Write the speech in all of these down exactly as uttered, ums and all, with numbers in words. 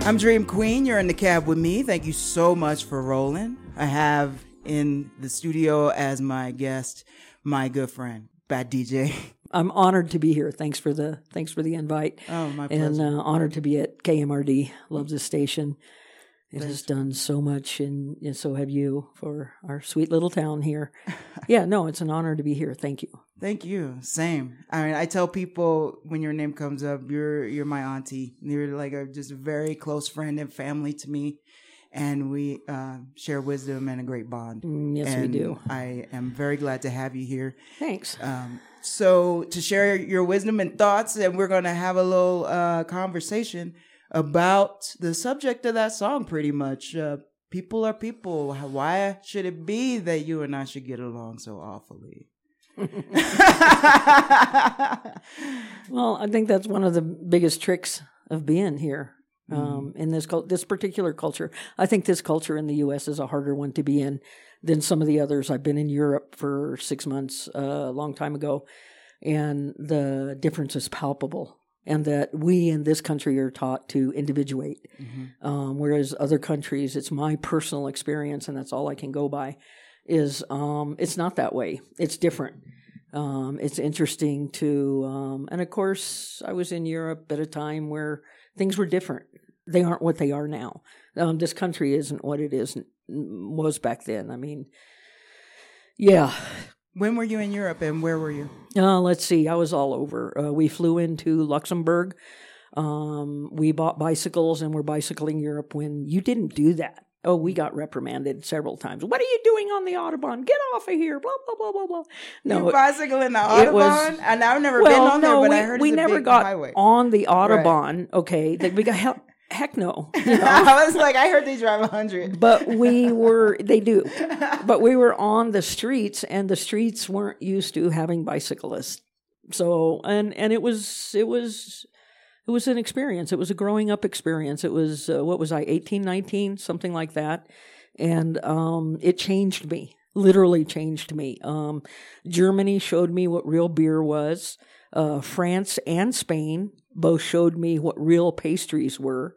I'm Dream Queen. You're in the cab with me. Thank you so much for rolling. I have in the studio as my guest my good friend, Bad D J. I'm honored to be here. Thanks for the thanks for the invite. Oh, my pleasure. And uh, honored to be at K M R D. Love this station. It Thanks. has done so much, and, and so have you for our sweet little town here. Yeah, no, it's an honor to be here. Thank you. Thank you. Same. I mean, I tell people when your name comes up, you're you're my auntie. You're like a just a very close friend and family to me, and we uh, share wisdom and a great bond. Mm, yes, and we do. I am very glad to have you here. Thanks. Um, so to share your wisdom and thoughts, and we're going to have a little uh, conversation about the subject of that song, pretty much. Uh, people are people. Why should it be that you and I should get along so awfully? Well, I think that's one of the biggest tricks of being here um, mm. in this this particular culture. I think this culture in the U S is a harder one to be in than some of the others. I've been in Europe for six months uh, a long time ago, and the difference is palpable. And that we in this country are taught to individuate, mm-hmm. um, whereas other countries, it's my personal experience, and that's all I can go by, is um, it's not that way. It's different. Um, it's interesting to, um, and of course, I was in Europe at a time where things were different. They aren't what they are now. Um, this country isn't what it is was back then. I mean, yeah. When were you in Europe, and where were you? Uh, let's see. I was all over. Uh, we flew into Luxembourg. Um, we bought bicycles and were bicycling Europe when you didn't do that. Oh, we got reprimanded several times. What are you doing on the Autobahn? Get off of here! Blah blah blah blah blah. No, you bicycling the Autobahn, was, and I've never well, been on no, there, but we, I heard we it's a never big got highway. on the Autobahn. Right. Okay, that we got help. Heck no. You know? I was like, I heard they drive one hundred. But we were, they do. But we were on the streets, and the streets weren't used to having bicyclists. So, and, and it was, it was, it was an experience. It was a growing up experience. It was, uh, what was I, eighteen, nineteen, something like that. And um, it changed me, literally changed me. Um, Germany showed me what real beer was. Uh, France and Spain both showed me what real pastries were.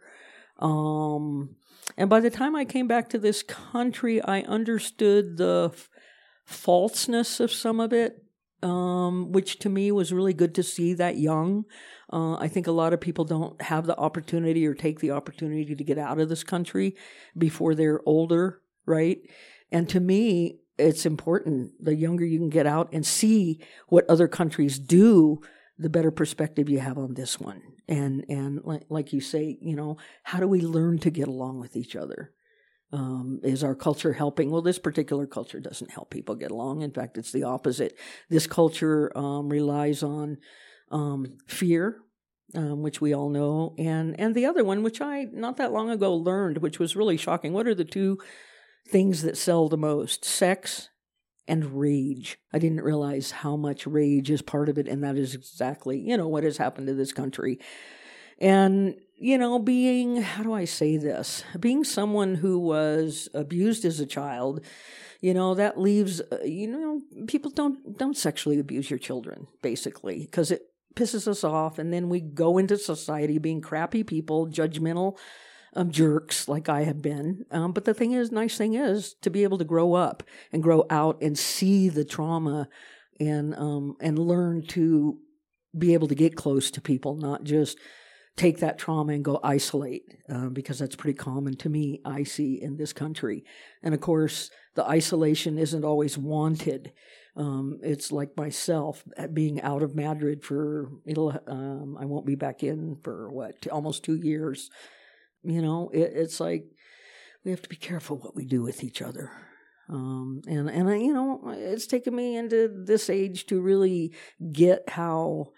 Um, and by the time I came back to this country, I understood the f- falseness of some of it, um, which to me was really good to see that young. Uh, I think a lot of people don't have the opportunity or take the opportunity to get out of this country before they're older, right? And to me, it's important. The younger you can get out and see what other countries do, the better perspective you have on this one. And and like, like you say, you know, how do we learn to get along with each other? Um, is our culture helping? Well, this particular culture doesn't help people get along. In fact, it's the opposite. This culture um, relies on um, fear, um, which we all know, and and the other one, which I not that long ago learned, which was really shocking. What are the two things that sell the most? Sex and rage. I didn't realize how much rage is part of it, and that is exactly, you know, what has happened to this country. And, you know, being, how do I say this? Being someone who was abused as a child, you know, that leaves, uh, you know, people don't, don't sexually abuse your children, basically, because it pisses us off, and then we go into society being crappy people, judgmental, Um, jerks like I have been. Um, but the thing is, nice thing is to be able to grow up and grow out and see the trauma and um, and learn to be able to get close to people, not just take that trauma and go isolate, uh, because that's pretty common to me, I see in this country. And of course, the isolation isn't always wanted. Um, it's like myself being out of Madrid for, it'll, um, I won't be back in for what, almost two years. You know, it, it's like we have to be careful what we do with each other. Um, and, and I, you know, it's taken me into this age to really get how,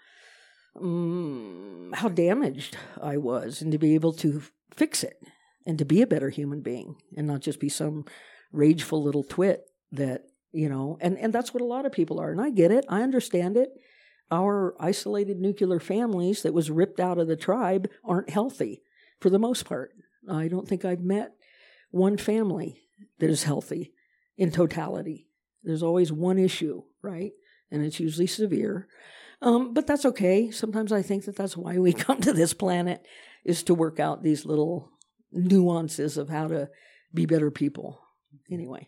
um, how damaged I was, and to be able to fix it and to be a better human being and not just be some rageful little twit that, you know, and, and that's what a lot of people are. And I get it. I understand it. Our isolated nuclear families that was ripped out of the tribe aren't healthy. For the most part. I don't think I've met one family that is healthy in totality. There's always one issue, right? And it's usually severe. Um, but that's okay. Sometimes I think that that's why we come to this planet, is to work out these little nuances of how to be better people. Anyway.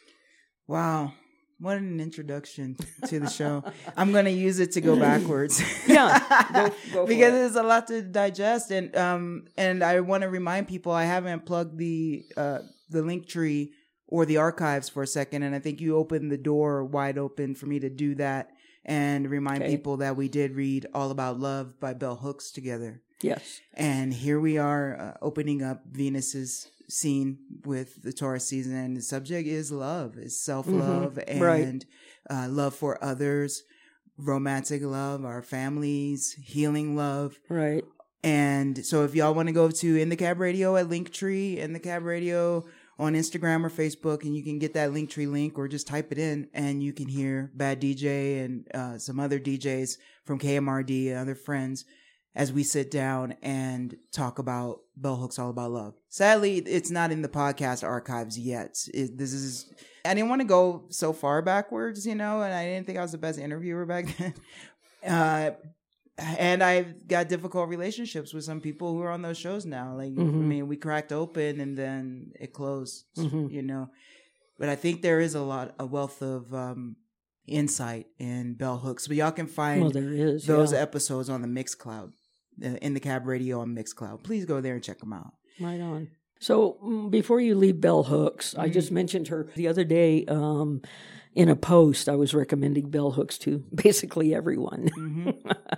Wow. What an introduction to the show. I'm going to use it to go backwards. Yeah. Go, go because it. there's a lot to digest. And um, and I want to remind people, I haven't plugged the uh, the link tree or the archives for a second. And I think you opened the door wide open for me to do that and remind Okay. people that we did read All About Love by Bell Hooks together. Yes. And here we are uh, opening up Venus's scene with the Taurus season, and the subject is love, is self-love, Mm-hmm. and Right. uh, love for others, romantic love, our families, healing love. Right. And so if y'all want to go to In the Cab Radio at Linktree, In the Cab Radio on Instagram or Facebook, and you can get that Linktree link or just type it in, and you can hear Bad D J and uh, some other D Js from K M R D and other friends as we sit down and talk about Bell Hooks All About Love. Sadly, it's not in the podcast archives yet. It, this is, I didn't want to go so far backwards, you know, and I didn't think I was the best interviewer back then. Uh, and I've got difficult relationships with some people who are on those shows now. Like, Mm-hmm. I mean, we cracked open and then it closed, Mm-hmm. you know. But I think there is a lot, a wealth of um, insight in Bell Hooks. But y'all can find Well, there is. those yeah. episodes episodes on the Mixcloud, uh, In the Cab Radio on Mixcloud. Please go there and check them out. Right on. So mm, before you leave Bell Hooks, I just mentioned her the other day um, in a post. I was recommending Bell Hooks to basically everyone Mm-hmm.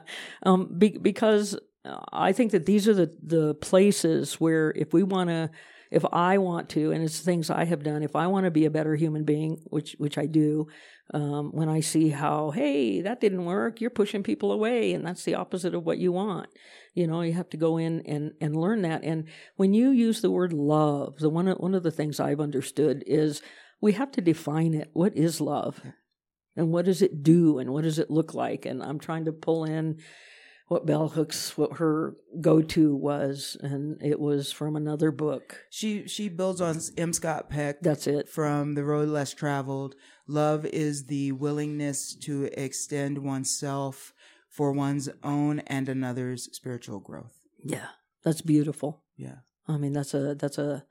um, be, because I think that these are the, the places where if we want to, if I want to, and it's things I have done, if I want to be a better human being, which which I do, um, when I see how, hey, that didn't work, you're pushing people away, and that's the opposite of what you want. You know, you have to go in and, and learn that. And when you use the word love, the one one of the things I've understood is we have to define it. What is love? And what does it do? And what does it look like? And I'm trying to pull in what Bell Hooks, what her go-to was, and it was from another book. She she builds on M. Scott Peck. That's it. From The Road Less Traveled. Love is the willingness to extend oneself for one's own and another's spiritual growth. Yeah, that's beautiful. Yeah. I mean, that's a that's a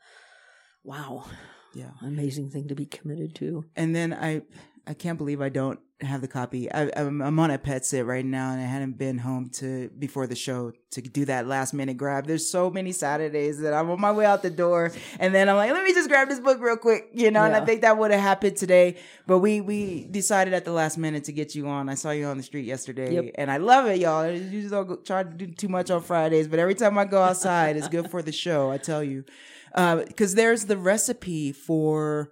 wow, Yeah. amazing thing to be committed to. And then I I can't believe I don't have the copy. I, I'm, I'm on a pet sit right now, and I hadn't been home to before the show to do that last minute grab. There's so many Saturdays that I'm on my way out the door, and then I'm like, let me just grab this book real quick, you know. Yeah. And I think that would have happened today, but we we decided at the last minute to get you on. I saw you on the street yesterday, Yep. and I love it, y'all. I usually don't go, try to do too much on Fridays, but every time I go outside, it's good for the show. I tell you, because uh, there's the recipe for.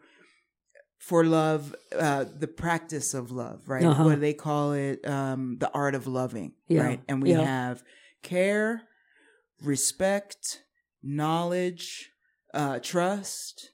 For love, uh, the practice of love, right? Uh-huh. What do they call it? Um, the art of loving, Yeah. right? And we Yeah. have care, respect, knowledge, uh, trust,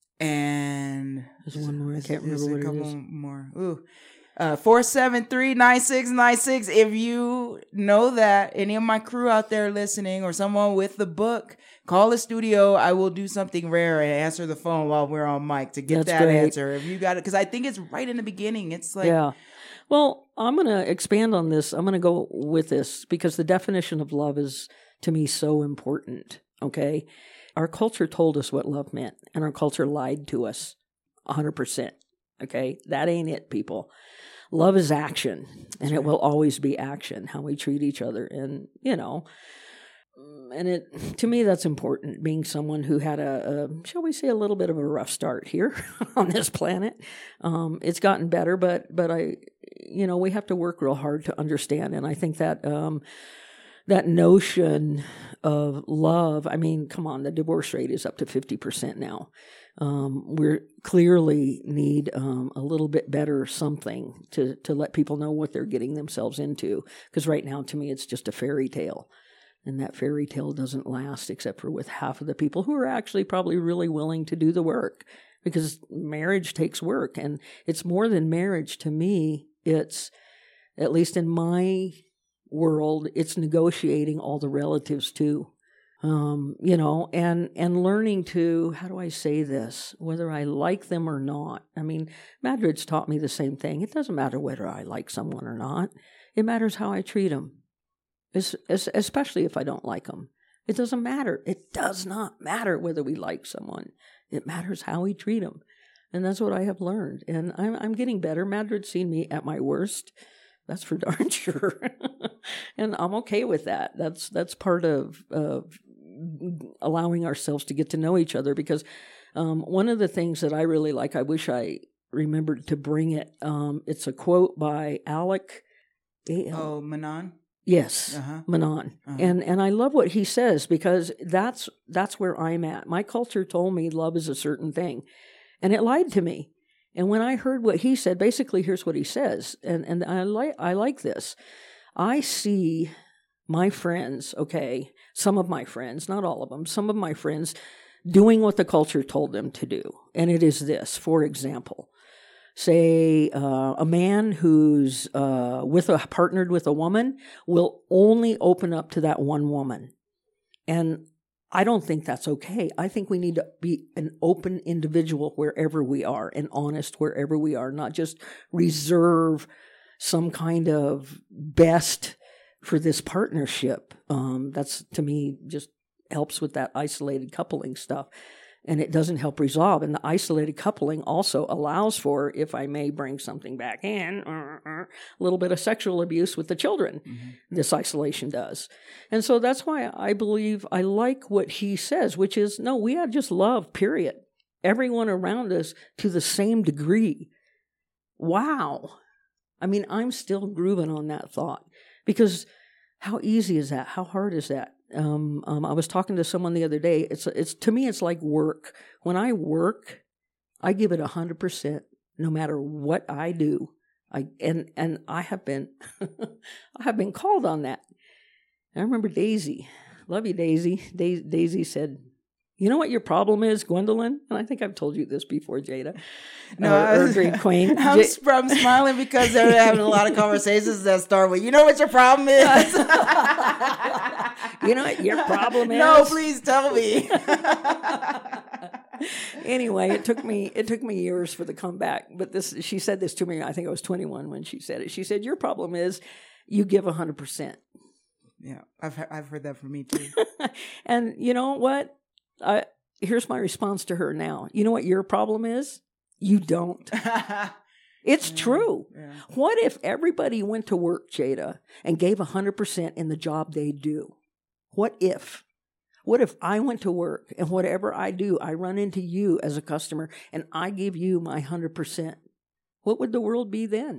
and There's one more. I is- can't is remember a what it couple is. more. Ooh. Uh, four seven three nine six nine six. If you know that, any of my crew out there listening or someone with the book, call the studio. I will do something rare and answer the phone while we're on mic to get That's that great. answer. If you got it, because I think it's right in the beginning. It's like, Yeah. Well, I'm going to expand on this. I'm going to go with this because the definition of love is, to me, so important. Okay. Our culture told us what love meant, and our culture lied to us one hundred percent. Okay. That ain't it, people. Love is action, and it will always be action, how we treat each other. And, you know, and it, to me, that's important, being someone who had a, a, shall we say, a little bit of a rough start here on this planet. Um, it's gotten better, but, but I, you know, we have to work real hard to understand. And I think that, um, that notion of love, I mean, come on, the divorce rate is up to fifty percent now. Um, we clearly need um, a little bit better something to, to let people know what they're getting themselves into. Because right now, to me, it's just a fairy tale. And that fairy tale doesn't last except for with half of the people who are actually probably really willing to do the work. Because marriage takes work. And it's more than marriage to me. It's, at least in my world, it's negotiating all the relatives too. Um, you know, and, and learning to, how do I say this, whether I like them or not. I mean, Madrid's taught me the same thing. It doesn't matter whether I like someone or not. It matters how I treat them, es- es- especially if I don't like them. It doesn't matter. It does not matter whether we like someone. It matters how we treat them. And that's what I have learned. And I'm, I'm getting better. Madrid's seen me at my worst. That's for darn sure. And I'm okay with that. That's that's part of, of allowing ourselves to get to know each other. Because um, one of the things that I really like, I wish I remembered to bring it. Um, it's a quote by Alec. A L Oh, Manon? Yes, Uh-huh. Manon. Uh-huh. And and I love what he says, because that's that's where I'm at. My culture told me love is a certain thing, and it lied to me. And when I heard what he said, basically here's what he says, and and I like I like this. I see my friends, okay, some of my friends, not all of them, some of my friends doing what the culture told them to do. And it is this, for example, say uh, a man who's uh, with a partnered with a woman will only open up to that one woman. And I don't think that's okay. I think we need to be an open individual wherever we are, and honest wherever we are, not just reserve some kind of best for this partnership. Um, that's, to me, just helps with that isolated coupling stuff. And it doesn't help resolve. And the isolated coupling also allows for, if I may bring something back in, uh, uh, a little bit of sexual abuse with the children. Mm-hmm. This isolation does. And so that's why I believe I like what he says, which is, no, we have just love, period. Everyone around us to the same degree. Wow. I mean, I'm still grooving on that thought, because how easy is that? How hard is that? Um, um, I was talking to someone the other day. It's it's to me, it's like work. When I work, I give it a hundred percent, no matter what I do. I and and I have been, I have been called on that. I remember Daisy, love you, Daisy. Da- Daisy said, "You know what your problem is, Gwendolyn?" And I think I've told you this before, Jada. No, or, or was, Great Queen. I'm, J- I'm smiling because they're having a lot of conversations that start with, "You know what your problem is?" You know what your problem is? No, please tell me. Anyway, it took me it took me years for the comeback. But this, she said this to me. I think I was twenty-one when she said it. She said, "Your problem is you give a hundred percent." Yeah, I've I've heard that from me too. And you know what? I, here's my response to her now. You know what your problem is? You don't. It's yeah, true. Yeah. What if everybody went to work, Jada, and gave one hundred percent in the job they do? What if? What if I went to work and whatever I do, I run into you as a customer and I give you my one hundred percent? What would the world be then?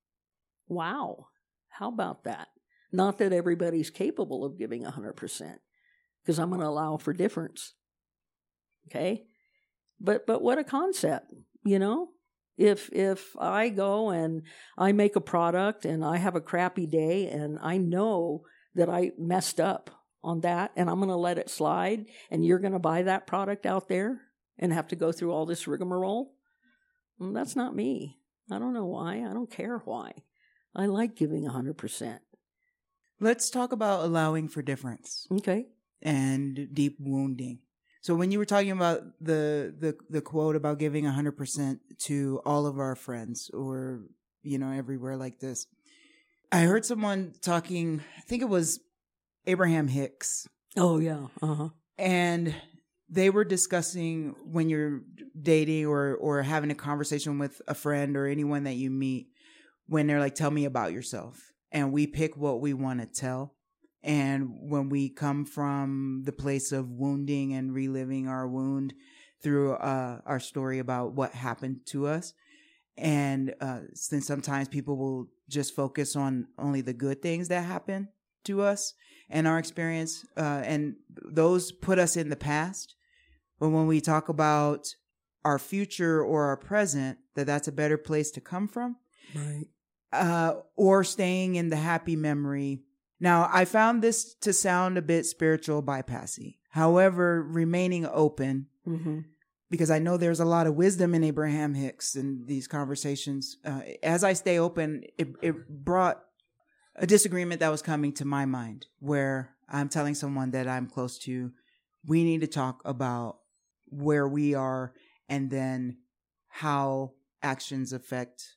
Wow. How about that? Not that everybody's capable of giving one hundred percent, because I'm going to allow for difference. Okay? But but what a concept, you know? If if I go and I make a product and I have a crappy day and I know that I messed up on that and I'm going to let it slide, and you're going to buy that product out there and have to go through all this rigmarole, well, that's not me. I don't know why. I don't care why. I like giving one hundred percent. Let's talk about allowing for difference. Okay. And deep wounding. So when you were talking about the the, the quote about giving one hundred percent to all of our friends, or, you know, everywhere like this, I heard someone talking, I think it was Abraham Hicks. Oh, yeah. Uh-huh. And they were discussing when you're dating or, or having a conversation with a friend or anyone that you meet, when they're like, "Tell me about yourself." And we pick what we want to tell. And when we come from the place of wounding and reliving our wound through uh, our story about what happened to us, and uh, since sometimes people will just focus on only the good things that happen to us and our experience, uh, and those put us in the past. But when we talk about our future or our present, that that's a better place to come from. Right. Uh, or staying in the happy memory. Now, I found this to sound a bit spiritual bypassy. However, remaining open, mm-hmm. because I know there's a lot of wisdom in Abraham Hicks in these conversations. Uh, as I stay open, it, it brought a disagreement that was coming to my mind, where I'm telling someone that I'm close to, we need to talk about where we are and then how actions affect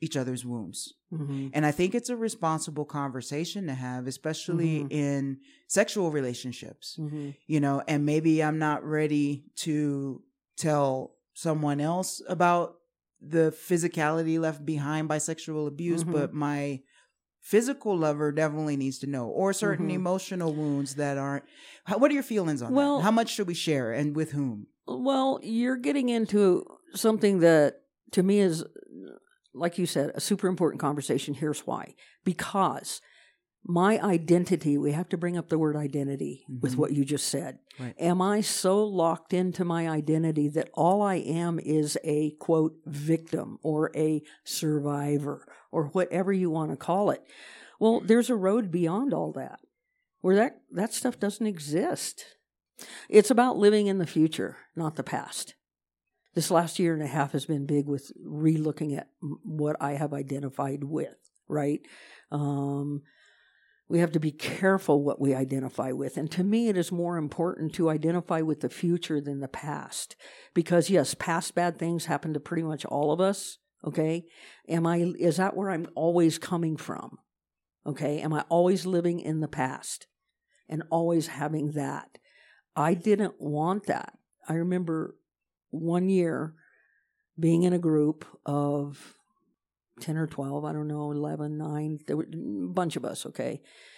each other's wounds. Mm-hmm. And I think it's a responsible conversation to have, especially Mm-hmm. in sexual relationships, Mm-hmm. you know, and maybe I'm not ready to tell someone else about the physicality left behind by sexual abuse, Mm-hmm. but my physical lover definitely needs to know, or certain Mm-hmm. emotional wounds that aren't. How, what are your feelings on Well- that? How much should we share and with whom? Well, you're getting into something that to me is, like you said, a super important conversation. Here's why. Because my identity, we have to bring up the word identity with Mhm. what you just said. Right. Am I so locked into my identity that all I am is a, quote, victim or a survivor or whatever you want to call it? Well, there's a road beyond all that where that, that stuff doesn't exist. It's about living in the future, not the past. This last year and a half has been big with re-looking at what I have identified with, right? Um, we have to be careful what we identify with. And to me, it is more important to identify with the future than the past. Because yes, past bad things happen to pretty much all of us, okay? Am I, is that where I'm always coming from? Okay? Am I always living in the past and always having that? I didn't want that. I remember one year being in a group of ten or twelve, I don't know, eleven, nine, there were a bunch of us, okay?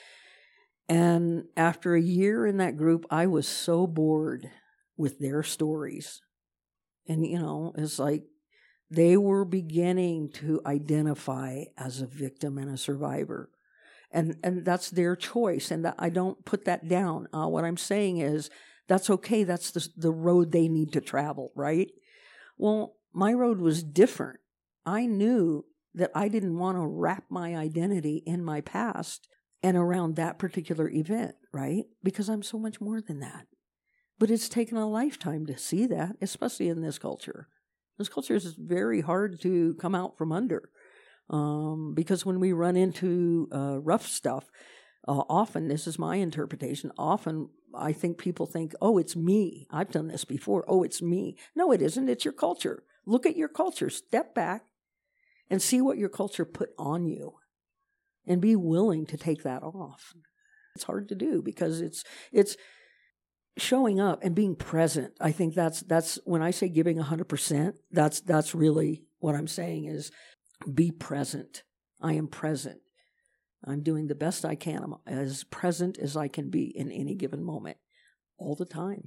And after a year in that group, I was so bored with their stories. And, you know, it's like they were beginning to identify as a victim and a survivor. And and that's their choice, and that, I don't put that down. Uh, what I'm saying is that's okay. That's the the road they need to travel, right? Well, my road was different. I knew that I didn't want to wrap my identity in my past and around that particular event, right? Because I'm so much more than that. But it's taken a lifetime to see that, especially in this culture. This culture is very hard to come out from under. Um, because when we run into uh, rough stuff, uh, often, this is my interpretation, often I think people think, oh, it's me. I've done this before. Oh, it's me. No, it isn't. It's your culture. Look at your culture. Step back and see what your culture put on you and be willing to take that off. It's hard to do because it's it's showing up and being present. I think that's that's when I say giving one hundred percent, that's that's really what I'm saying is be present. I am present. I'm doing the best I can. I'm as present as I can be in any given moment, all the time.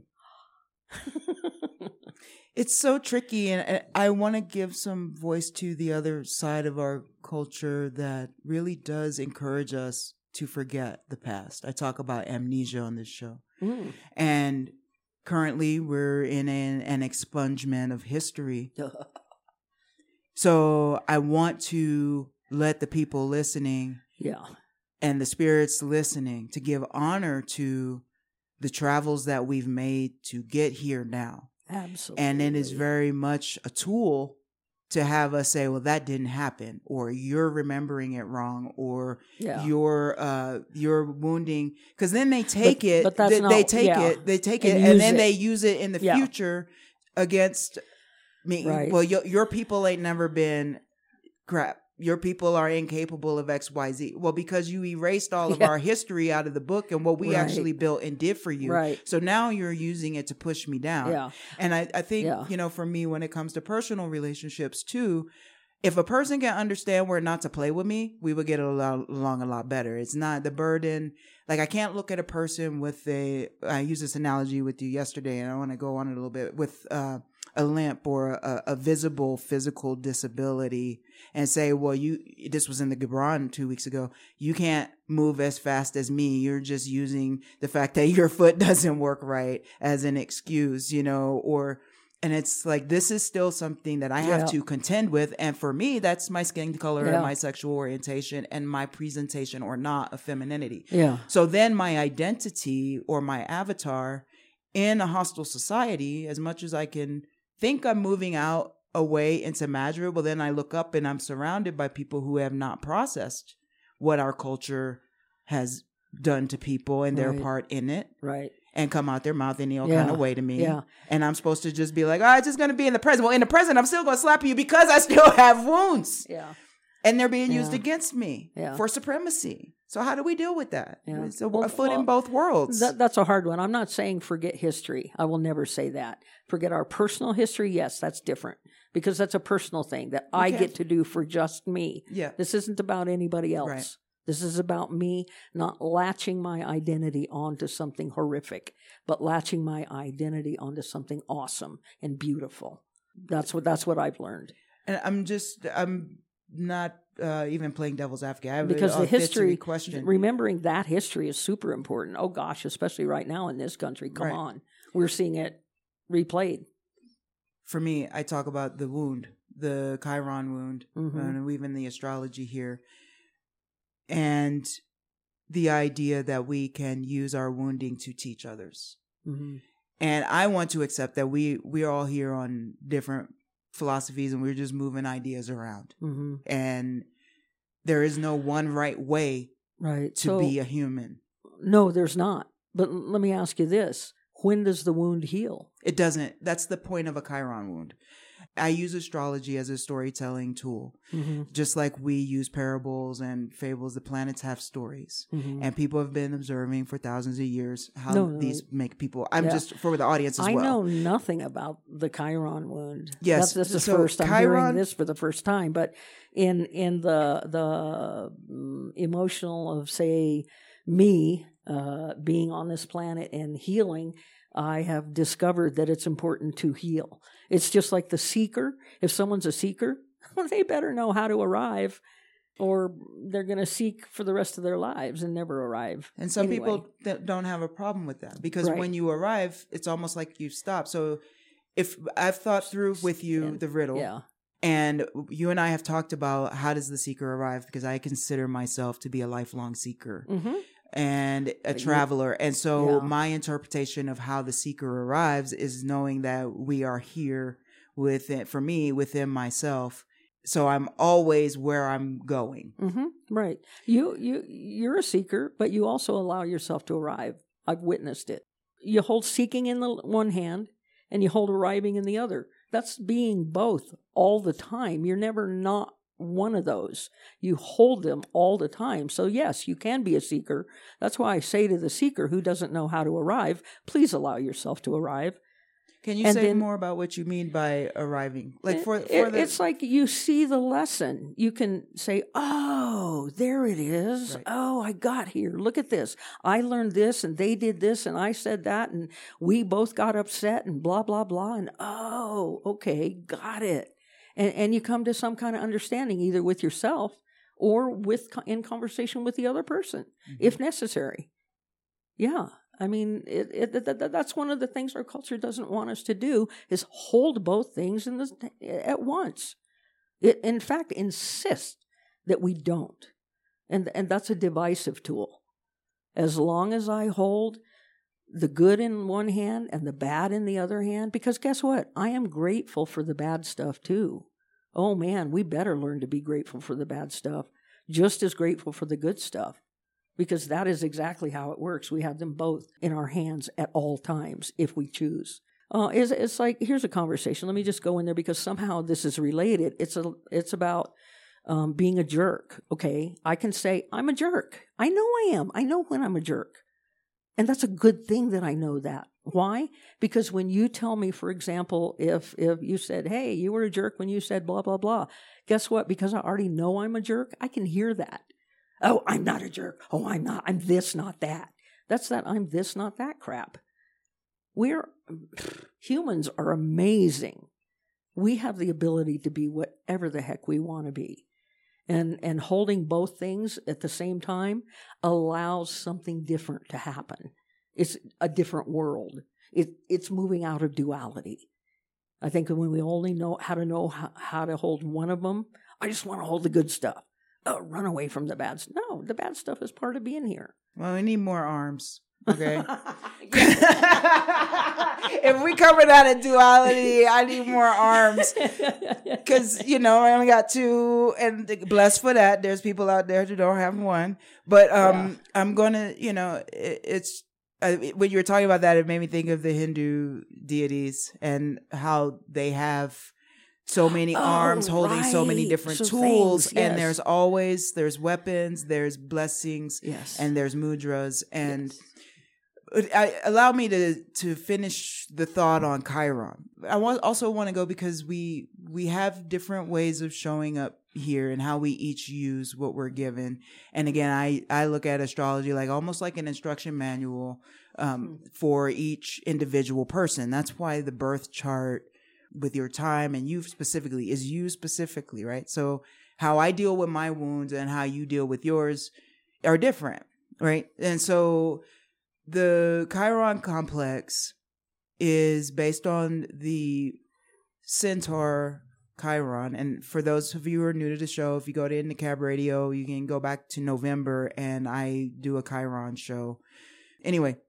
It's so tricky, and I want to give some voice to the other side of our culture that really does encourage us to forget the past. I talk about amnesia on this show. Mm. And currently we're in an, an expungement of history. So I want to let the people listening Yeah. and the spirits listening to give honor to the travels that we've made to get here now. Absolutely. And it is very much a tool to have us say, well, that didn't happen, or you're remembering it wrong, or Yeah. you're uh, you're wounding. Because then they take But- it, but that's they, not- they take yeah. it, they take And it, and use then it. they use it in the Yeah. future against me. Right. Well, your, your people ain't never been crap. Your people are incapable of X, Y, Z. Well, because you erased all of Yeah. our history out of the book and what we Right. actually built and did for you. Right. So now you're using it to push me down. Yeah. And I, I think, Yeah. you know, for me, when it comes to personal relationships too, if a person can understand where not to play with me, we would get a lot, along a lot better. It's not the burden. Like, I can't look at a person with a, I used this analogy with you yesterday, and I want to go on it a little bit, with uh, a limp or a, a visible physical disability and say, well, you, this was in the Gibran two weeks ago, you can't move as fast as me. You're just using the fact that your foot doesn't work right as an excuse, you know, or, and it's like, this is still something that I have Yeah. to contend with. And for me, that's my skin color Yeah. and my sexual orientation and my presentation or not of femininity. Yeah. So then my identity or my avatar in a hostile society, as much as I can think I'm moving out away into Madrid, well, then I look up and I'm surrounded by people who have not processed what our culture has done to people and their Right. part in it, Right. and come out their mouth any old Yeah. kind of way to me. Yeah. And I'm supposed to just be like, oh, it's just going to be in the present. Well, in the present, I'm still going to slap you because I still have wounds. Yeah. And they're being used Yeah. against me Yeah. for supremacy. So how do we deal with that? Yeah. It's a, Well, a foot well, in both worlds. That, that's a hard one. I'm not saying forget history. I will never say that. Forget our personal history. Yes, that's different because that's a personal thing that I can't- get to do for just me. yeah. This isn't about anybody else. Right. This is about me not latching my identity onto something horrific, but latching my identity onto something awesome and beautiful. That's what that's what I've learned. And I'm just, I'm not uh, even playing devil's advocate. I have Because a, the a fit to history, question. remembering that history is super important. Oh gosh, especially right now in this country. Come Right. on. We're seeing it replayed. For me, I talk about the wound, the Chiron wound, Mhm. and weave in the astrology here. And the idea that we can use our wounding to teach others. Mm-hmm. And I want to accept that we, we're all here on different philosophies and we're just moving ideas around. Mm-hmm. And there is no one right way Right. to so, be a human. No, there's not. But l- let me ask you this. When does the wound heal? It doesn't. That's the point of a Chiron wound. I use astrology as a storytelling tool. Mm-hmm. Just like we use parables and fables, the planets have stories. Mm-hmm. And people have been observing for thousands of years how No, no, these make people. I'm yeah. just for the audience as I well. know nothing about the Chiron wound. Yes, That's, that's the so first I'm Chiron- hearing this for the first time. But in in the the mm, emotional of say me uh, being on this planet and healing, I have discovered that it's important to heal. It's just like the seeker. If someone's a seeker, well, they better know how to arrive, or they're going to seek for the rest of their lives and never arrive. And some Anyway. people th- don't have a problem with that because Right. when you arrive, it's almost like you stop. So if I've thought through with you And- the riddle, Yeah. and you and I have talked about how does the seeker arrive, because I consider myself to be a lifelong seeker Mm-hmm. and a But you- traveler. And so Yeah. my interpretation of how the seeker arrives is knowing that we are here within, for me, within myself. So I'm always where I'm going. Mm-hmm. Right. You you you're a seeker, but you also allow yourself to arrive. I've witnessed it. You hold seeking in the one hand, and you hold arriving in the other. That's being both all the time. You're never not one of those. You hold them all the time. So yes, you can be a seeker. That's why I say to the seeker who doesn't know how to arrive, please allow yourself to arrive. Can you And say then- more about what you mean by arriving? Like for, It- for the, it's like you see the lesson. You can say, oh, there it is. Right. Oh, I got here. Look at this. I learned this and they did this and I said that and we both got upset and blah, blah, blah. And oh, okay, got it. And, and you come to some kind of understanding either with yourself or with in conversation with the other person, Mhm. if necessary. Yeah. I mean, it, it, that, that, that's one of the things our culture doesn't want us to do is hold both things in this, at once. It, in fact, insists that we don't. And, and that's a divisive tool. As long as I hold the good in one hand and the bad in the other hand, because guess what? I am grateful for the bad stuff too. Oh man, we better learn to be grateful for the bad stuff, just as grateful for the good stuff. Because that is exactly how it works. We have them both in our hands at all times if we choose. Uh, it's, it's like, here's a conversation. Let me just go in there because somehow this is related. It's a, it's about um, being a jerk. Okay, I can say I'm a jerk. I know I am. I know when I'm a jerk, and that's a good thing that I know that. Why? Because when you tell me, for example, if if you said, "Hey, you were a jerk when you said blah blah blah," guess what? Because I already know I'm a jerk, I can hear that. Oh, I'm not a jerk. Oh, I'm not. I'm this, not that. That's that I'm this, not that crap. We're, humans are amazing. We have the ability to be whatever the heck we want to be. And, and holding both things at the same time allows something different to happen. It's a different world. It, it's moving out of duality. I think when we only know how to know how, how to hold one of them, I just want to hold the good stuff. Oh, run away from the bad stuff. No, the bad stuff is part of being here. well, we need more arms. Okay. If we cover that in duality, I need more arms. Because, you know, I only got two, and blessed for that. There's people out there who don't have one. But um, yeah. I'm going to, you know, it, it's, uh, when you were talking about that, it made me think of the Hindu deities and how they have so many Oh, arms holding so many right. different Some tools, things, yes. and there's always there's weapons, there's blessings, Yes. and there's mudras, and Yes. I, allow me to to finish the thought on Chiron. I want, also want to go because we we have different ways of showing up here and how we each use what we're given. And again, I I look at astrology like almost like an instruction manual um, for each individual person. That's why the birth chart with your time and you specifically is you specifically, right? So how I deal with my wounds and how you deal with yours are different, right? And so the Chiron complex is based on the Centaur Chiron. And for those of you who are new to the show, if you go to In the Cab Radio, you can go back to November and I do a Chiron show. Anyway,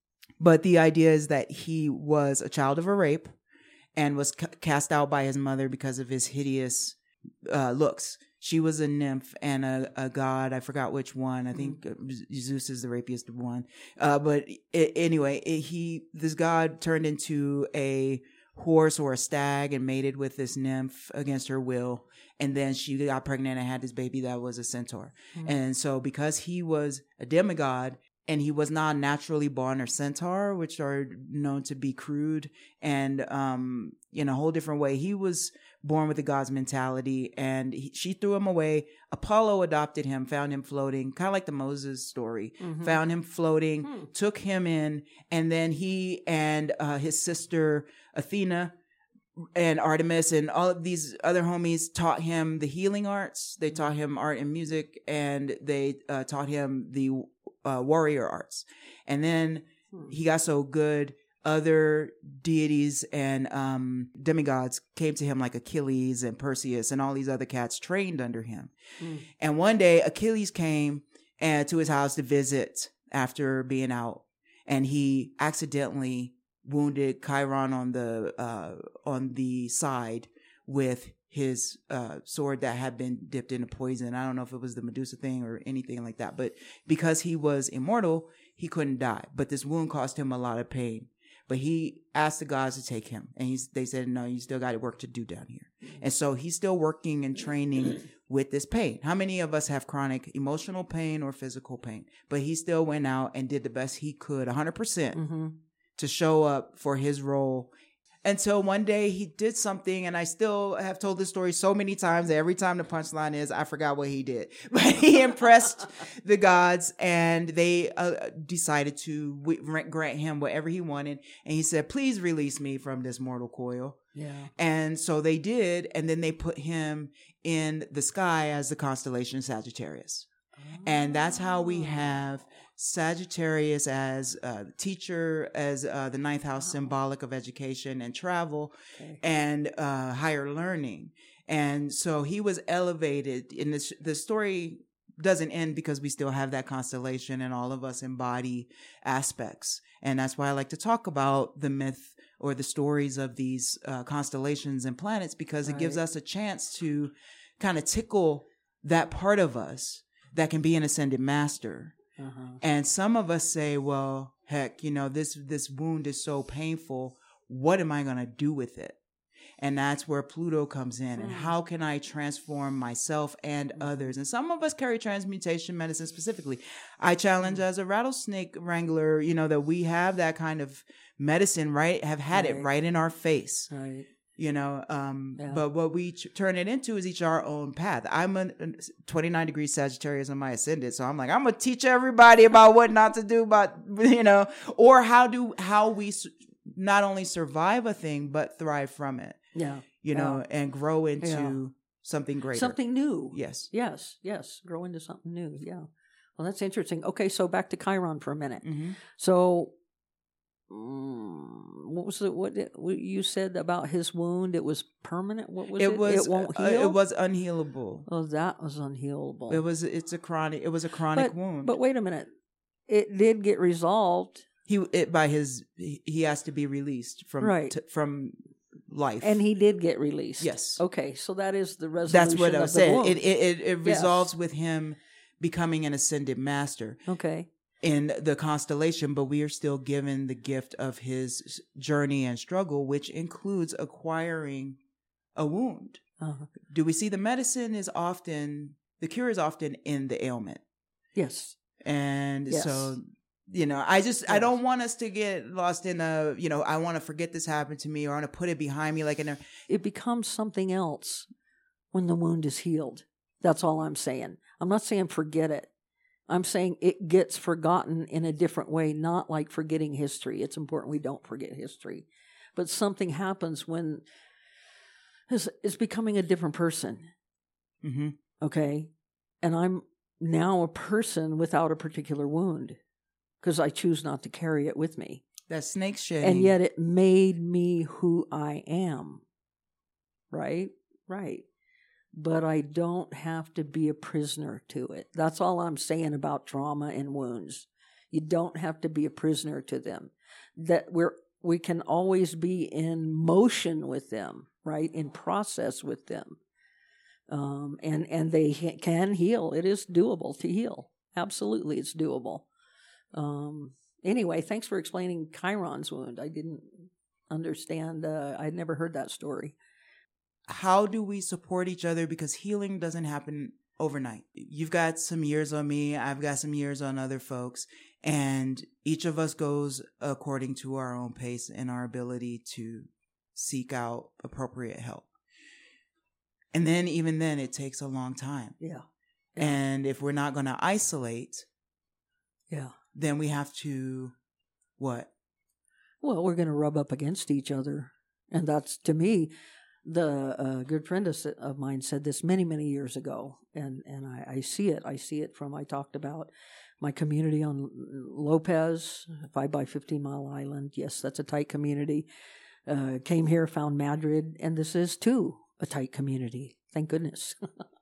but the idea is that he was a child of a rape and was c- cast out by his mother because of his hideous uh, looks. She was a nymph and a, a god. I forgot which one. I think mm-hmm. Zeus is the rapiest one. Uh, but it, anyway, it, he this god turned into a horse or a stag and mated with this nymph against her will. And then she got pregnant and had this baby that was a centaur. Mm-hmm. And so because he was a demigod, and he was not naturally born or centaur, which are known to be crude and um, in a whole different way. He was born with the god's mentality, and he, she threw him away. Apollo adopted him, found him floating, kind of like the Moses story. Mm-hmm. Found him floating, hmm. took him in, and then he and uh, his sister Athena and Artemis and all of these other homies taught him the healing arts. They taught him art and music, and they uh, taught him the uh, warrior arts. And then hmm. he got so good, other deities and um, demigods came to him, like Achilles and Perseus and all these other cats trained under him. Hmm. And one day Achilles came uh, to his house to visit after being out, and he accidentally wounded Chiron on the uh, on the side with his uh, sword that had been dipped into poison. I don't know if it was the Medusa thing or anything like that, but because he was immortal, he couldn't die. But this wound caused him a lot of pain. But he asked the gods to take him, and he's, they said, no, you still got work to do down here. And so he's still working and training with this pain. How many of us have chronic emotional pain or physical pain? But he still went out and did the best he could, one hundred percent. Mm-hmm. to show up for his role. Until one day he did something, and I still have told this story so many times that every time the punchline is, I forgot what he did. But he impressed the gods, and they uh, decided to w- grant him whatever he wanted. And he said, please release me from this mortal coil. Yeah. And so they did, and then they put him in the sky as the constellation Sagittarius. Oh. And that's how we have Sagittarius as a teacher, as uh, the ninth house wow. symbolic of education and travel okay. and uh, higher learning. And so he was elevated. In this, the story doesn't end because we still have that constellation and all of us embody aspects. And that's why I like to talk about the myth or the stories of these uh, constellations and planets, because right. it gives us a chance to kind of tickle that part of us that can be an ascended master. Uh-huh. And some of us say, well, heck, you know, this this wound is so painful. What am I going to do with it? And that's where Pluto comes in. Mm. And how can I transform myself and mm. others? And some of us carry transmutation medicine specifically. I challenge mm. as a rattlesnake wrangler, you know, that we have that kind of medicine, right? Have had right. it right in our face. Right. You know, um, yeah. but what we ch- turn it into is each our own path. I'm a, a twenty-nine degrees Sagittarius on my ascendant. So I'm like, I'm going to teach everybody about what not to do, about, you know, or how do, how we su- not only survive a thing, but thrive from it. Yeah. You know, yeah. and grow into yeah. something greater. Something new. Yes. Yes. Yes. Grow into something new. Yeah. Well, that's interesting. Okay. So back to Chiron for a minute. Mm-hmm. So, what was it? What, what you said about his wound? It was permanent. What was it? It was. It won't heal. Uh, it was unhealable. Oh, that was unhealable. It was. It's a chronic. It was a chronic but, wound. But wait a minute. It did get resolved. He it by his. He has to be released from right. t- from life, and he did get released. Yes. Okay, so that is the resolution. That's what I was saying. It it it, it yes. resolves with him becoming an ascended master. Okay. In the constellation, but we are still given the gift of his journey and struggle, which includes acquiring a wound. Uh-huh. Do we see the medicine is often, the cure is often in the ailment? Yes. And yes. so, you know, I just, yes. I don't want us to get lost in a, you know, I want to forget this happened to me, or I want to put it behind me. Like in a, it becomes something else when the wound is healed. That's all I'm saying. I'm not saying forget it. I'm saying it gets forgotten in a different way, not like forgetting history. It's important we don't forget history. But something happens when it's, it's becoming a different person. mm-hmm. Okay? And I'm now a person without a particular wound because I choose not to carry it with me. That snake shedding. And yet it made me who I am. Right? Right. But I don't have to be a prisoner to it. That's all I'm saying about trauma and wounds. You don't have to be a prisoner to them. That we're we can always be in motion with them, right? In process with them. Um, and, and they can heal. It is doable to heal. Absolutely, it's doable. Um, anyway, thanks for explaining Chiron's wound. I didn't understand. Uh, I'd never heard that story. How do we support each other? Because healing doesn't happen overnight. You've got some years on me. I've got some years on other folks. And each of us goes according to our own pace and our ability to seek out appropriate help. And then even then, it takes a long time. Yeah. yeah. And if we're not going to isolate, yeah, then we have to, what? Well, we're going to rub up against each other. And that's, to me, the uh, good friend of, of mine said this many, many years ago. And, and I, I see it. I see it from, I talked about my community on Lopez, five by fifteen Mile Island. Yes, that's a tight community. Uh, came here, found Madrid, and this is, too, a tight community. Thank goodness.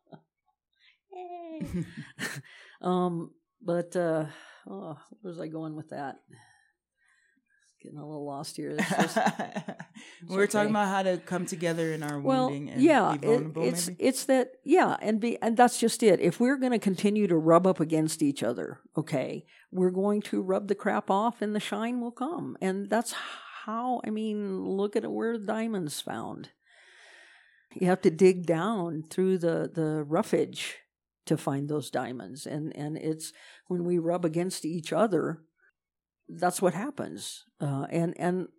um, but, uh, oh, where was I going with that? Getting a little lost here. It's just, we were okay. talking about how to come together in our well, wounding and yeah, be vulnerable, it, it's, maybe? It's that, yeah, and be, and that's just it. If we're going to continue to rub up against each other, okay, we're going to rub the crap off and the shine will come. And that's how, I mean, look at where the diamond's found. You have to dig down through the, the roughage to find those diamonds. And, and it's when we rub against each other, that's what happens. Uh, and, and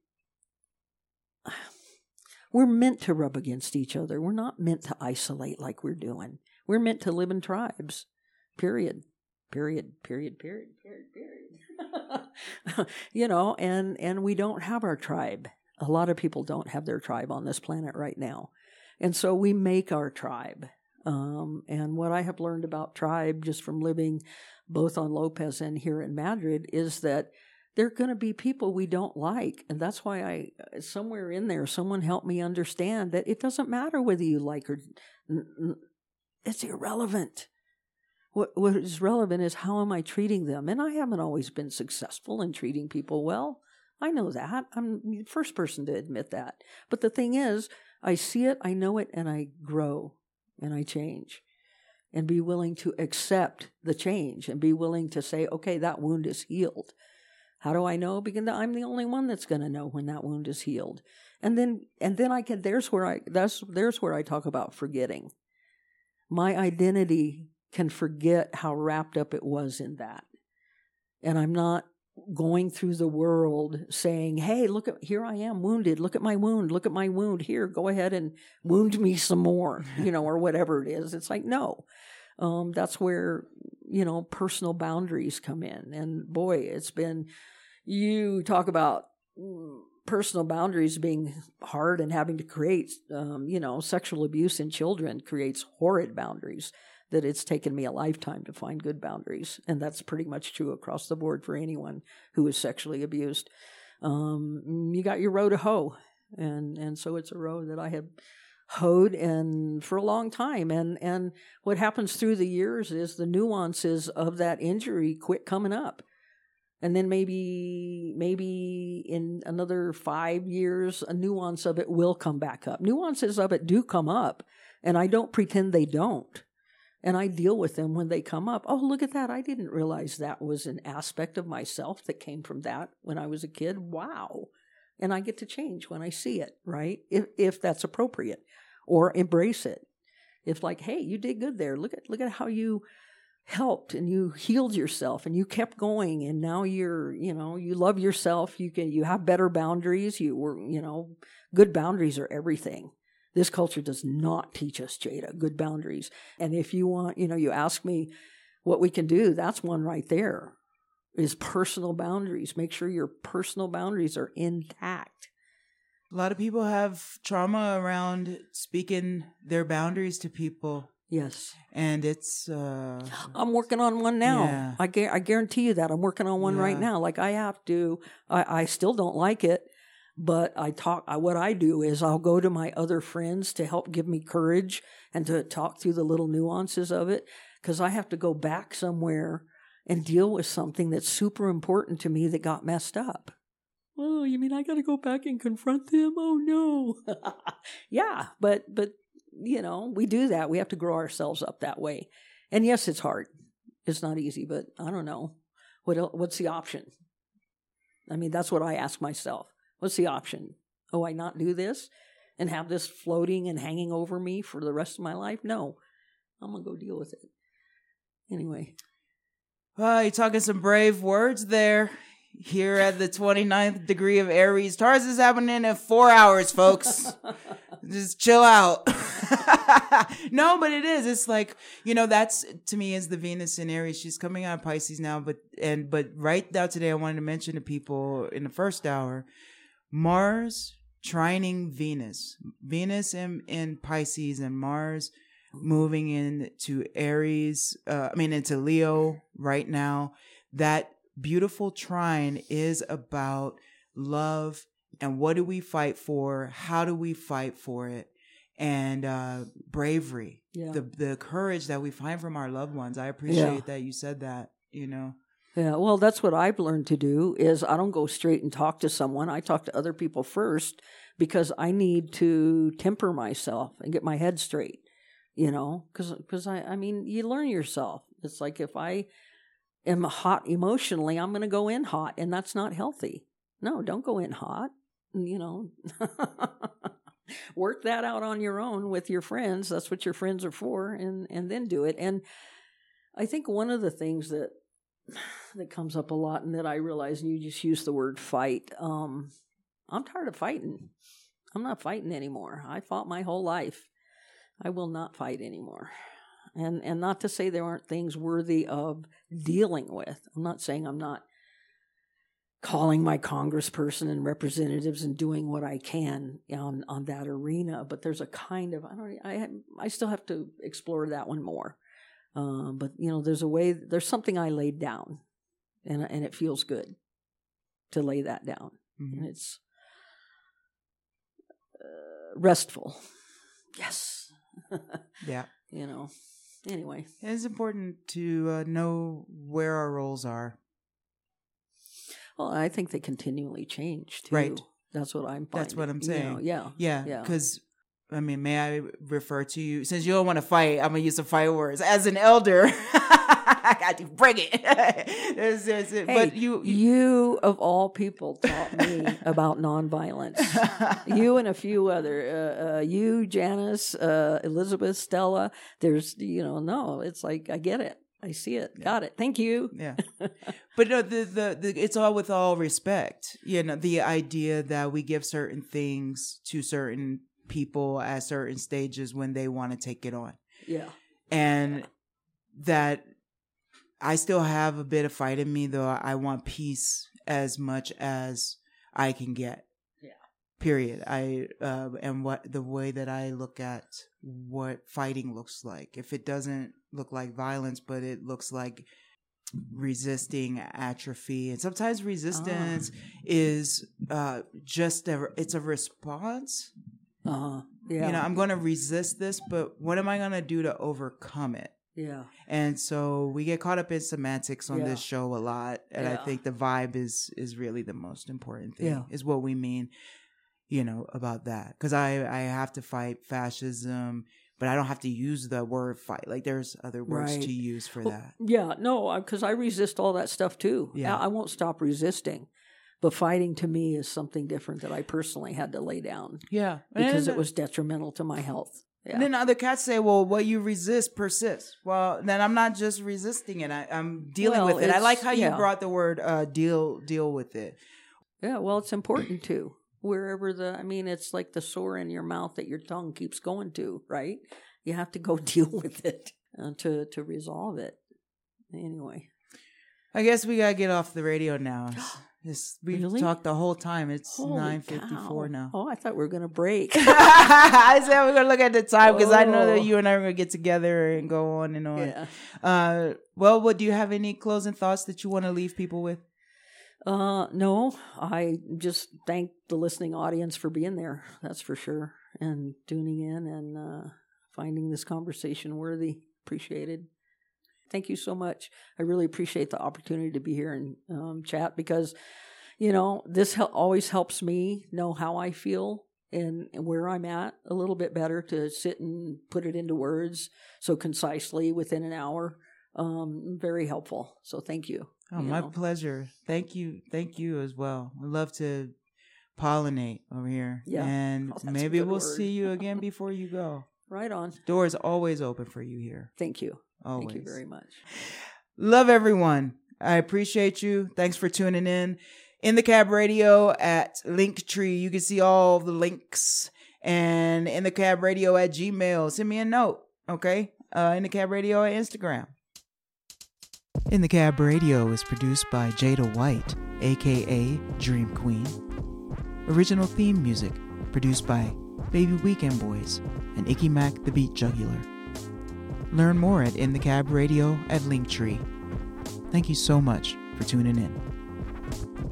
we're meant to rub against each other. We're not meant to isolate like we're doing. We're meant to live in tribes. Period. Period. Period. Period. Period. Period. You know, and, and we don't have our tribe. A lot of people don't have their tribe on this planet right now. And so we make our tribe. Um, and what I have learned about tribe just from living both on Lopez and here in Madrid is that there are going to be people we don't like. And that's why I, somewhere in there, someone helped me understand that it doesn't matter whether you like or, it's irrelevant. What, what is relevant is how am I treating them? And I haven't always been successful in treating people well. I know that. I'm the first person to admit that. But the thing is, I see it, I know it, and I grow, and I change. And be willing to accept the change, and be willing to say, okay, that wound is healed. How do I know? Because I'm the only one that's going to know when that wound is healed. And then, and then I can, there's where I, that's, there's where I talk about forgetting. My identity can forget how wrapped up it was in that. And I'm not going through the world saying, hey, look at, here I am wounded. Look at my wound. Look at my wound here. Go ahead and wound me some more, you know, or whatever it is. It's like, no, um, that's where, you know, personal boundaries come in. And boy, it's been, you talk about personal boundaries being hard and having to create, um, you know, sexual abuse in children creates horrid boundaries. That it's taken me a lifetime to find good boundaries. And that's pretty much true across the board for anyone who is sexually abused. Um, you got your row to hoe. And, and so it's a row that I have hoed and for a long time. And, and what happens through the years is the nuances of that injury quit coming up. And then maybe, maybe in another five years, a nuance of it will come back up. Nuances of it do come up. And I don't pretend they don't. And I deal with them when they come up. Oh, look at that. I didn't realize that was an aspect of myself that came from that when I was a kid. Wow. And I get to change when I see it, right? If if that's appropriate. or embrace it. It's like, hey, you did good there. Look at look at how you helped and you healed yourself and you kept going, and now you're, you know, you love yourself. You can you have better boundaries. You were, you know, good boundaries are everything. This culture does not teach us, Jada, good boundaries. And if you want, you know, you ask me what we can do, that's one right there, is personal boundaries. Make sure your personal boundaries are intact. A lot of people have trauma around speaking their boundaries to people. Yes. And it's... Uh, I'm working on one now. Yeah. I, gu- I guarantee you that. I'm working on one Yeah. right now. Like I have to, I, I still don't like it, but I talk, I, what I do is I'll go to my other friends to help give me courage and to talk through the little nuances of it, because I have to go back somewhere and deal with something that's super important to me that got messed up. Oh, you mean I got to go back and confront them? Oh, no. Yeah, but, but, you know, we do that. We have to grow ourselves up that way. And yes, it's hard. It's not easy, but I don't know. What el- What's the option? I mean, that's what I ask myself. What's the option? Oh, I not do this and have this floating and hanging over me for the rest of my life? No. I'm going to go deal with it. Anyway. Well, you're talking some brave words there. Here at the twenty-ninth degree of Aries. Taurus is happening in four hours, folks. Just chill out. No, but it is. It's like, you know, that's, to me, is the Venus in Aries. She's coming out of Pisces now, but and but right now today I wanted to mention to people in the first hour, Mars trining Venus. Venus in, in Pisces and Mars moving into Aries, uh, I mean into Leo right now. That beautiful trine is about love and what do we fight for? How do we fight for it? And uh, bravery, Yeah. the the courage that we find from our loved ones. I appreciate Yeah. that you said that, you know. Yeah, well, that's what I've learned to do is I don't go straight and talk to someone. I talk to other people first because I need to temper myself and get my head straight, you know, because because I, I mean, you learn yourself. It's like if I am hot emotionally, I'm going to go in hot, and that's not healthy. No, don't go in hot, you know. Work that out on your own with your friends. That's what your friends are for, and, and then do it. And I think one of the things that that comes up a lot and that I realize, and you just use the word fight, um, I'm tired of fighting. I'm not fighting anymore. I fought my whole life. I will not fight anymore. And and not to say there aren't things worthy of dealing with. I'm not saying I'm not calling my congressperson and representatives and doing what I can on, on that arena, but there's a kind of, I don't, I I still have to explore that one more. Um, but you know, there's a way, there's something I laid down, and and it feels good to lay that down, Mm-hmm. and it's uh, restful. Yes. Yeah. You know. Anyway, It's important to uh, know where our roles are. well, I think they continually change too. Right. That's what I'm. That's what I'm finding, you saying. know, yeah. Yeah, Yeah. because, I mean, may I refer to you, since you don't want to fight, I'm going to use some fight words. As an elder, I got to bring it. It's- it's- Hey, but you, you you of all people taught me about nonviolence. You and a few other, uh, uh, you, Janice, uh, Elizabeth, Stella. There's, you know, no, it's like I get it, I see it, got it. Thank you. yeah. But no, the, the, the, it's all with all respect. You know, the idea that we give certain things to certain people at certain stages when they want to take it on. Yeah. And that I still have a bit of fight in me, though. I want peace as much as I can get. Yeah. Period. I uh, and what the way that I look at what fighting looks like. If it doesn't look like violence, but it looks like resisting atrophy, and sometimes resistance Ah. is uh, just a it's a response. Uh huh. Yeah. You know, I'm going to resist this, but what am I going to do to overcome it? Yeah. And so we get caught up in semantics on Yeah. this show a lot. And I Yeah. think the vibe is, is really the most important thing, Yeah. is what we mean, you know, about that. Because I, I have to fight fascism, but I don't have to use the word fight. Like there's other words Right. to use for Well, that. Yeah. No, because I resist all that stuff too. Yeah. I, I won't stop resisting. But fighting to me is something different that I personally had to lay down. Yeah. Because and it was detrimental to my health. Yeah. And then other cats say, well, what you resist persists. Well, then I'm not just resisting it. I, I'm dealing Well, with it. I like how you yeah. brought the word uh, deal deal with it. Yeah, well, it's important too. Wherever the, I mean, it's like the sore in your mouth that your tongue keeps going to, right? You have to go deal with it uh, to, to resolve it. Anyway. I guess we got to get off the radio now. It's, we've Really? talked the whole time. It's Holy nine fifty-four cow. now. Oh, I thought we were going to break. I said we're going to look at the time because I know Oh. that you and I are going to get together and go on and on. Yeah. Uh, well, what do you have any closing thoughts that you want to leave people with? Uh, no, I just thank the listening audience for being there. That's for sure. And tuning in and uh, finding this conversation worthy. Appreciated. Thank you so much. I really appreciate the opportunity to be here and um, chat because, you know, this hel- always helps me know how I feel and, and where I'm at a little bit better to sit and put it into words so concisely within an hour. Um, very helpful. So thank you. Oh, you my know. pleasure. Thank you. Thank you as well. I love to pollinate over here. Yeah. And Oh, that's a maybe good we'll word. see you again before you go. Right on. Door is always open for you here. Thank you. Always. Thank you very much. Love everyone. I appreciate you. Thanks for tuning in. In the Cab Radio at Linktree. You can see all the links. And In the Cab Radio at Gmail. Send me a note. Okay? Uh, In the Cab Radio at Instagram. In the Cab Radio is produced by Jada White, aka Dream Queen. Original theme music produced by Baby Weekend Boys and Icky Mac the Beat Jugular. Learn more at In the Cab Radio at Linktree. Thank you so much for tuning in.